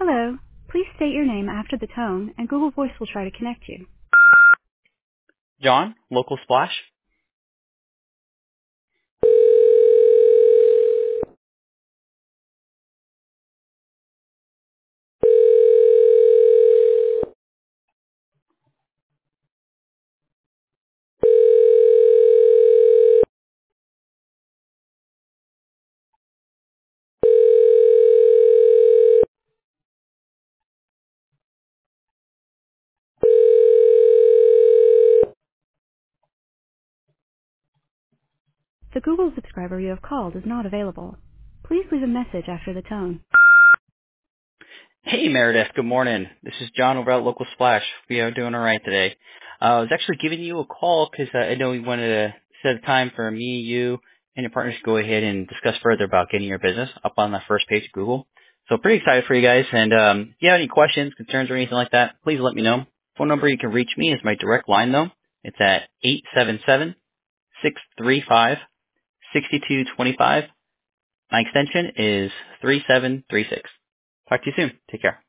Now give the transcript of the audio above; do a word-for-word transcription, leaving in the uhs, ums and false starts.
Hello. Please state your name after the tone, and Google Voice will try to connect you. John, Local Splash. The Google subscriber you have called is not available. Please leave a message after the tone. Hey Meredith, good morning. This is John over at Local Splash. We are doing all right today. Uh, I was actually giving you a call because uh, I know we wanted to set a time for me, you, and your partners to go ahead and discuss further about getting your business up on the first page of Google. So pretty excited for you guys. And um, if you have any questions, concerns, or anything like that, please let me know. Phone number you can reach me is my direct line though. It's at eight seven seven, six three five, six two two five. My extension is three seven three six. Talk to you soon. Take care.